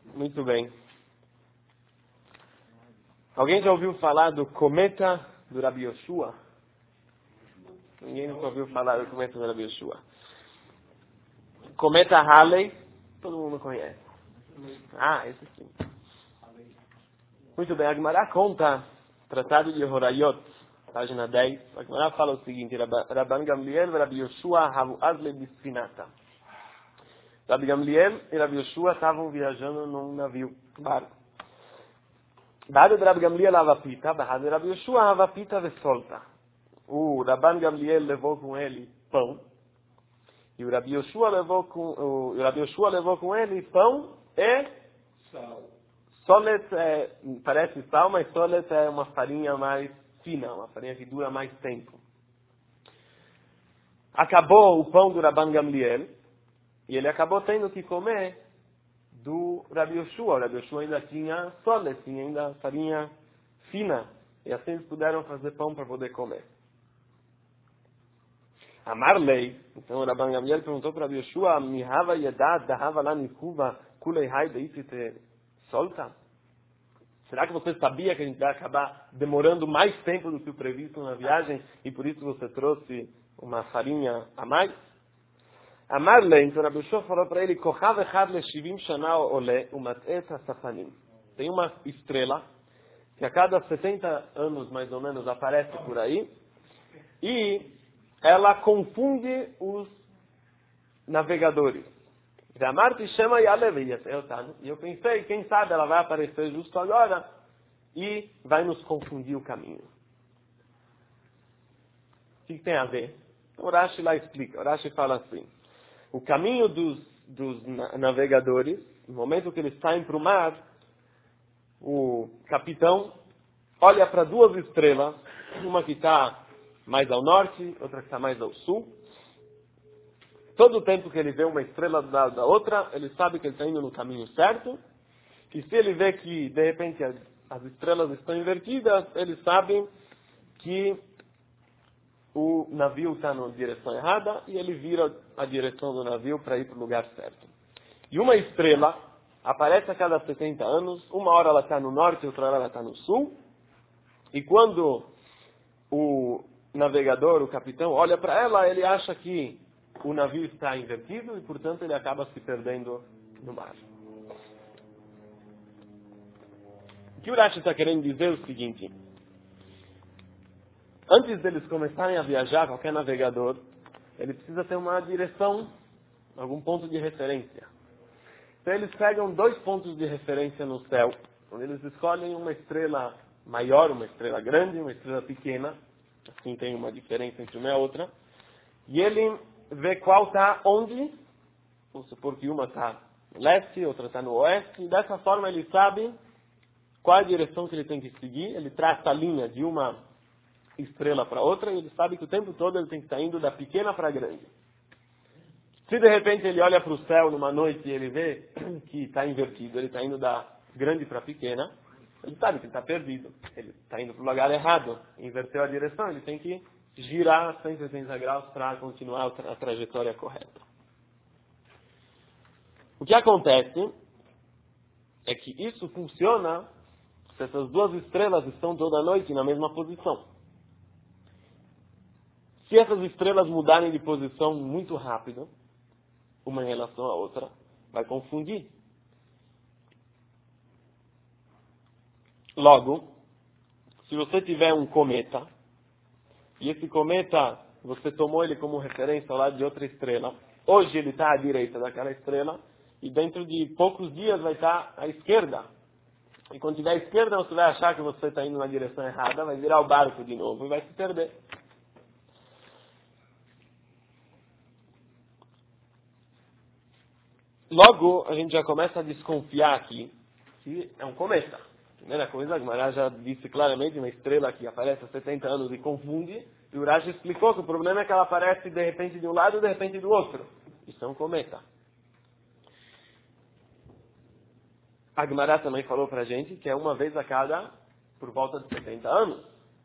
Muito bem. Alguém já ouviu falar do cometa do Rabi Yoshua? Ninguém nunca ouviu falar do cometa do Rabi Yoshua. Cometa Halley, todo mundo conhece. Esse sim. Muito bem, a Gemara conta, Tratado de Horayot, página 10, a Gemara fala o seguinte: Rabban Gamliel e Rabi Yoshua havu azle bisfinata. Rabbi Gamliel e Rabi Yoshua estavam viajando num navio, barco. Dado de Rabbi Gamliel a pita, dado de Rabi Yoshua a pita ve solta. O Rabban Gamliel levou com ele pão, e o Rabi Yoshua levou com ele pão e sal. Solet parece sal, mas solet é uma farinha mais fina, uma farinha que dura mais tempo. Acabou o pão do Rabban Gamliel, e ele acabou tendo que comer do Rabi Yoshua. O Rabi Yoshua ainda tinha solet, tinha ainda farinha fina, e assim eles puderam fazer pão para poder comer. Amarlei, então o Rabban Gamliel perguntou para Rabi Yoshua: Mihava yedad dahava la nikuva kulei hai deitite solta? Será que você sabia que a gente vai acabar demorando mais tempo do que o previsto na viagem e por isso você trouxe uma farinha a mais? Amarlei, então Rabi Yoshua falou para ele: Kochav echad le-shivim shana ole umat'et ha-safanim. Tem uma estrela que a cada 70 anos mais ou menos aparece por aí e ela confunde os navegadores. E eu pensei, quem sabe ela vai aparecer justo agora e vai nos confundir o caminho. O que tem a ver? O Rashi lá explica. O Rashi fala assim: o caminho dos navegadores, no momento que eles saem para o mar, o capitão olha para duas estrelas, uma que está mais ao norte, outra que está mais ao sul. Todo o tempo que ele vê uma estrela da outra, ele sabe que ele está indo no caminho certo. E se ele vê que, de repente, as estrelas estão invertidas, ele sabe que o navio está na direção errada e ele vira a direção do navio para ir para o lugar certo. E uma estrela aparece a cada 70 anos, uma hora ela está no norte, outra hora ela está no sul. E quando o navegador, o capitão, olha para ela, ele acha que o navio está invertido e, portanto, ele acaba se perdendo no mar. O que o Rashi está querendo dizer é o seguinte: antes deles começarem a viajar, qualquer navegador, ele precisa ter uma direção, algum ponto de referência. Então, eles pegam 2 pontos de referência no céu, onde eles escolhem uma estrela maior, uma estrela grande, uma estrela pequena, assim tem uma diferença entre uma e a outra, e ele vê qual está onde. Vamos supor que uma está no leste, outra está no oeste, e dessa forma ele sabe qual a direção que ele tem que seguir. Ele traça a linha de uma estrela para outra, e ele sabe que o tempo todo ele tem que estar indo da pequena para a grande. Se de repente ele olha para o céu numa noite e ele vê que está invertido, ele está indo da grande para a pequena, ele sabe que ele está perdido, ele está indo para o lugar errado, inverteu a direção, ele tem que girar 180 graus para continuar a trajetória correta. O que acontece é que isso funciona se essas duas estrelas estão toda noite na mesma posição. Se essas estrelas mudarem de posição muito rápido, uma em relação à outra, vai confundir. Logo, se você tiver um cometa, e esse cometa, você tomou ele como referência lá de outra estrela, hoje ele está à direita daquela estrela, e dentro de poucos dias vai estar à esquerda. E quando tiver à esquerda, você vai achar que você está indo na direção errada, vai virar o barco de novo e vai se perder. Logo, a gente já começa a desconfiar aqui que é um cometa. A primeira coisa, a Gemara já disse claramente, uma estrela que aparece há 70 anos e confunde, e o Rashi explicou que o problema é que ela aparece de repente de um lado e de repente do outro. Isso é um cometa. A Gemara também falou pra gente que é uma vez a cada, por volta de 70 anos.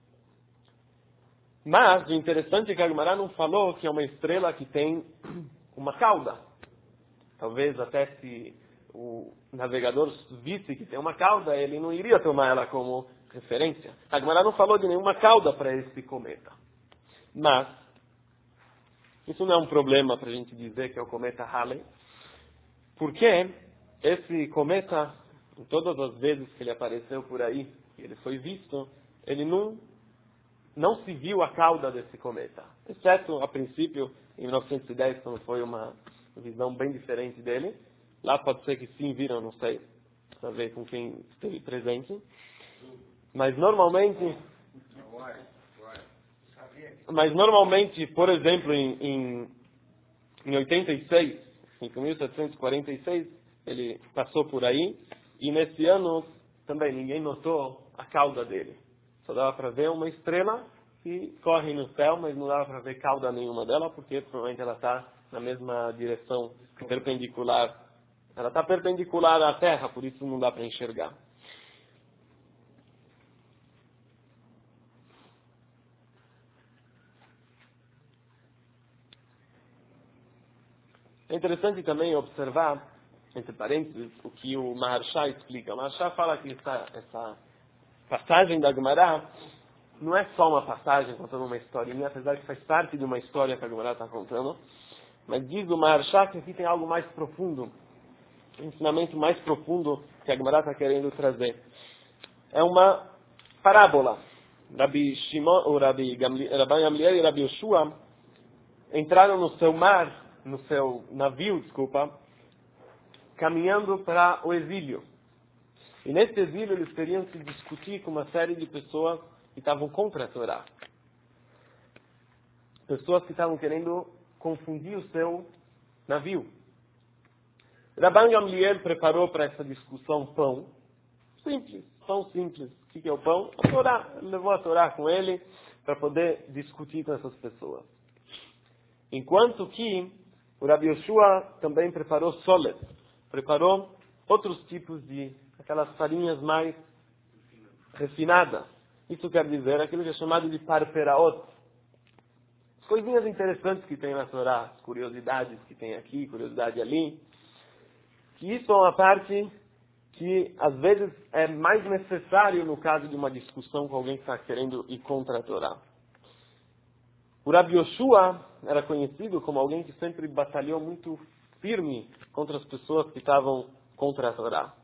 Mas o interessante é que a Gemara não falou que é uma estrela que tem uma cauda. Talvez até se o navegador visse que tem uma cauda, ele não iria tomar ela como referência. A Gemara não falou de nenhuma cauda para esse cometa. Mas, isso não é um problema para a gente dizer que é o cometa Halley, porque esse cometa, em todas as vezes que ele apareceu por aí, que ele foi visto, ele não se viu a cauda desse cometa. Exceto, a princípio, em 1910, quando foi uma visão bem diferente dele. Lá pode ser que sim viram, não sei, para ver com quem esteve presente. Mas normalmente, por exemplo, em 86, em 1746, ele passou por aí, e nesse ano também ninguém notou a cauda dele. Só dava para ver uma estrela que corre no céu, mas não dava para ver cauda nenhuma dela, porque provavelmente ela está na mesma direção perpendicular. Ela está perpendicular à Terra, por isso não dá para enxergar. É interessante também observar, entre parênteses, o que o Maharsha explica. O Maharsha fala que essa passagem da Gemara não é só uma passagem contando uma historinha, apesar que faz parte de uma história que a Gemara está contando, mas diz o Maharsha que aqui tem algo mais profundo, um ensinamento mais profundo que a Gemara está querendo trazer. É uma parábola. Rabi Gamliel e Rabi Yoshua entraram no seu navio, caminhando para o exílio. E nesse exílio eles teriam que discutir com uma série de pessoas que estavam contra a Torá. Pessoas que estavam querendo confundir o seu navio. Rabban Gamliel preparou para essa discussão pão simples. O que é o pão? A Torá. Ele levou a Torá com ele para poder discutir com essas pessoas. Enquanto que o Rabi Yoshua também preparou solet. Preparou outros tipos de aquelas farinhas mais refinadas. Isso quer dizer aquilo que é chamado de parperaot. As coisinhas interessantes que tem na Torá, as curiosidades que tem aqui, curiosidade ali. Que isso é uma parte que às vezes é mais necessário no caso de uma discussão com alguém que está querendo ir contra a Torá. O Rabi Yoshua era conhecido como alguém que sempre batalhou muito firme contra as pessoas que estavam contra a Torá.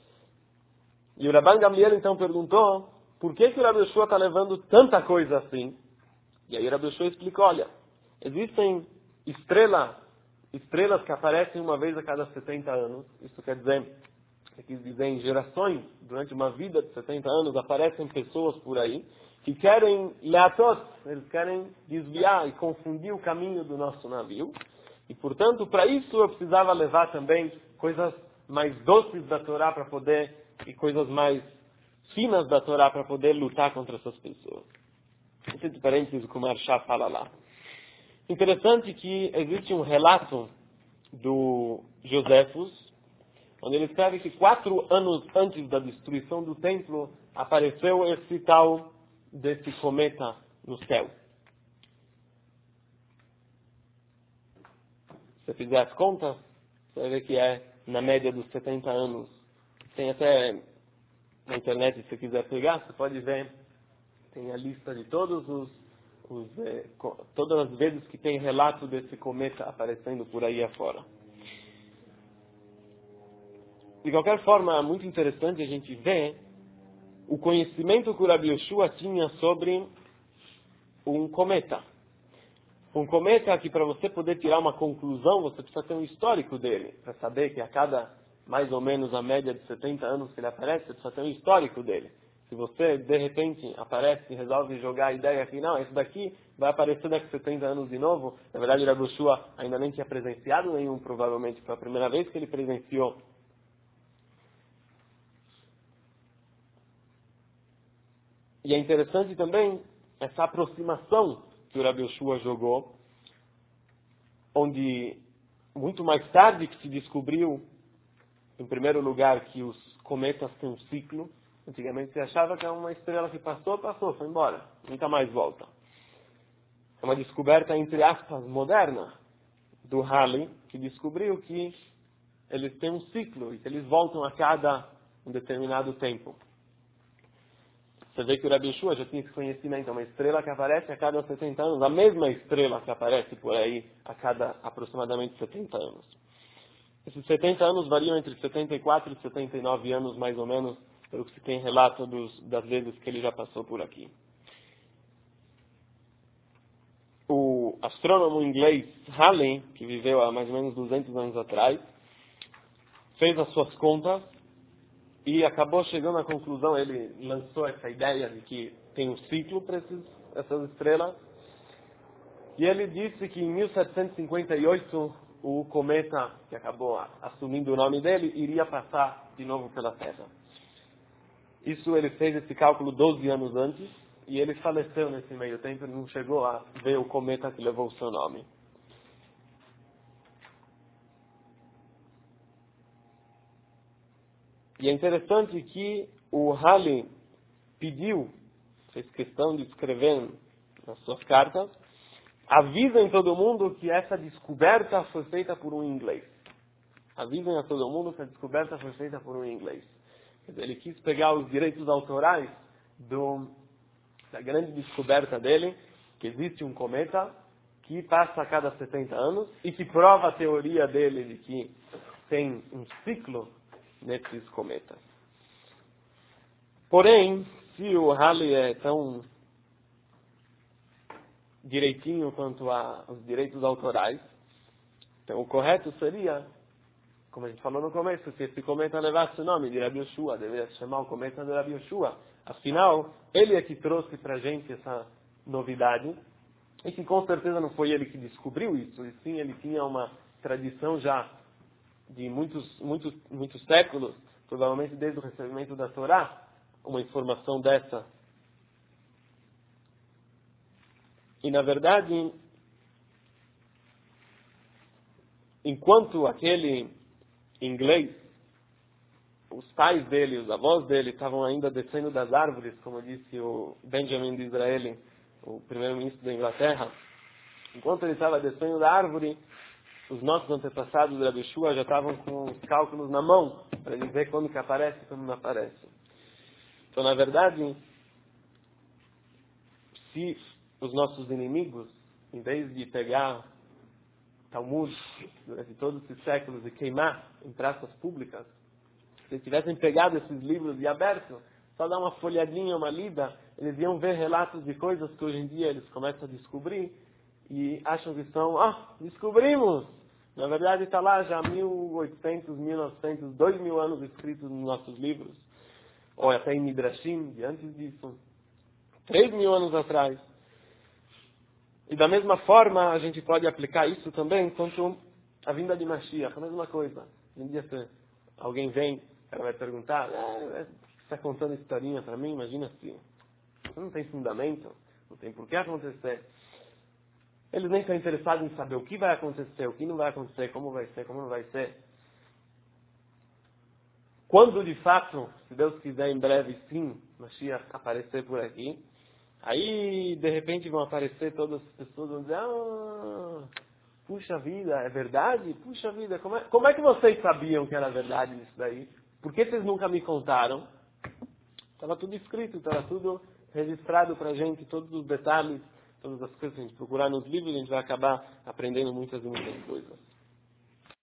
E o Rabban Gamliel então perguntou por que o Rabi Yoshua está levando tanta coisa assim. E aí o Rabi Yoshua explicou, olha, existem estrelas que aparecem uma vez a cada 70 anos. Isso quer dizer, em gerações, durante uma vida de 70 anos, aparecem pessoas por aí que querem leatot, eles querem desviar e confundir o caminho do nosso navio. E, portanto, para isso eu precisava levar também coisas mais doces da Torá para poder, e coisas mais finas da Torá para poder lutar contra essas pessoas. Entre parênteses, como o Maharsha fala lá. Interessante que existe um relato do Josefus, onde ele escreve que 4 anos antes da destruição do templo, apareceu esse tal desse cometa no céu. Se você fizer as contas, você vai ver que é na média dos 70 anos. Tem até na internet, se você quiser pegar, você pode ver, tem a lista de todas as vezes que tem relato desse cometa aparecendo por aí afora. De qualquer forma, é muito interessante a gente ver o conhecimento que o Rabi Yoshua tinha sobre um cometa. Um cometa que, para você poder tirar uma conclusão, você precisa ter um histórico dele. Para saber que a cada, mais ou menos, a média de 70 anos que ele aparece, você precisa ter um histórico dele. Se você, de repente, aparece e resolve jogar a ideia que, não, esse daqui vai aparecer daqui a 70 anos de novo. Na verdade, o Rabi Yoshua ainda nem tinha presenciado nenhum, provavelmente. Foi a primeira vez que ele presenciou. E é interessante também essa aproximação que o Rabi Yoshua jogou, onde muito mais tarde que se descobriu, em primeiro lugar, que os cometas têm um ciclo. Antigamente se achava que é uma estrela que passou, foi embora, nunca mais volta. É uma descoberta, entre aspas, moderna do Halley, que descobriu que eles têm um ciclo e que eles voltam a cada um determinado tempo. Você vê que o Rabi Yeshua já tinha esse conhecimento, é uma estrela que aparece a cada 70 anos, a mesma estrela que aparece por aí a cada aproximadamente 70 anos. Esses 70 anos variam entre 74 e 79 anos, mais ou menos, pelo que se tem relato das vezes que ele já passou por aqui. O astrônomo inglês Halley, que viveu há mais ou menos 200 anos atrás, fez as suas contas e acabou chegando à conclusão, ele lançou essa ideia de que tem um ciclo para essas estrelas, e ele disse que em 1758 o cometa, que acabou assumindo o nome dele, iria passar de novo pela Terra. Isso ele fez esse cálculo 12 anos antes, e ele faleceu nesse meio tempo, ele não chegou a ver o cometa que levou o seu nome. E é interessante que o Halley fez questão de escrever nas suas cartas, avisem todo mundo que essa descoberta foi feita por um inglês. Avisem a todo mundo que a descoberta foi feita por um inglês. Quer dizer, ele quis pegar os direitos autorais da grande descoberta dele, que existe um cometa que passa a cada 70 anos e que prova a teoria dele de que tem um ciclo nesses cometas. Porém, se o Halley é tão direitinho quanto aos direitos autorais, então o correto seria, como a gente falou no começo, se esse cometa levasse o nome de Rabi Yeshua, deveria se chamar o cometa de Rabi Yeshua. Afinal, ele é que trouxe para a gente essa novidade, e que com certeza não foi ele que descobriu isso, e sim ele tinha uma tradição já de muitos séculos, provavelmente desde o recebimento da Torá, uma informação dessa. E na verdade, enquanto aquele inglês, os pais dele, os avós dele, estavam ainda descendo das árvores, como disse o Benjamin Disraeli, o primeiro-ministro da Inglaterra, enquanto ele estava descendo da árvore, os nossos antepassados da Rabi Yeshua já estavam com os cálculos na mão, para ele ver quando que aparece e quando não aparece. Então, na verdade, se os nossos inimigos, em vez de pegar Talmud durante todos esses séculos e queimar em praças públicas, se eles tivessem pegado esses livros e aberto, só dar uma folhadinha, uma lida, eles iam ver relatos de coisas que hoje em dia eles começam a descobrir e acham que são, descobrimos! Na verdade está lá já 1800, 1900, 2000 anos escritos nos nossos livros, ou até em Midrashim, de antes disso, 3000 anos atrás. E da mesma forma a gente pode aplicar isso também quanto a vinda de Mashiach, a mesma coisa. Um dia alguém vem, ela vai perguntar, você está contando historinha para mim? Imagina assim, não tem fundamento, não tem por que acontecer. Eles nem estão interessados em saber o que vai acontecer, o que não vai acontecer, como vai ser, como não vai ser. Quando de fato, se Deus quiser em breve sim, Mashiach aparecer por aqui, aí de repente vão aparecer todas as pessoas e vão dizer, puxa vida, é verdade? Puxa vida, como é que vocês sabiam que era verdade isso daí? Por que vocês nunca me contaram? Estava tudo escrito, estava tudo registrado para a gente, todos os detalhes, todas as coisas que a gente procurar nos livros, a gente vai acabar aprendendo muitas e muitas coisas.